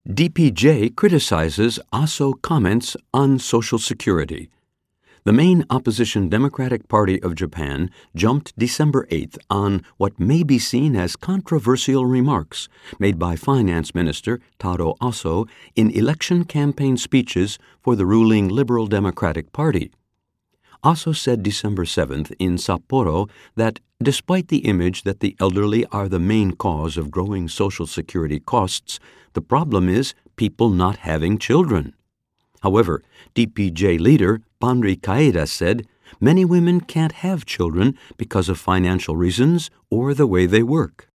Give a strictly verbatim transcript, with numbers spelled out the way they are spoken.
D P J criticizes Aso comments on Social Security. The main opposition Democratic Party of Japan jumped December eighth on what may be seen as controversial remarks made by Finance Minister Taro Aso in election campaign speeches for the ruling Liberal Democratic Party. Aso said December seventh in Sapporo that despite the image that the elderly are the main cause of growing Social Security costs, the problem is people not having children. However, D P J leader Banri Kaeda said many women can't have children because of financial reasons or the way they work.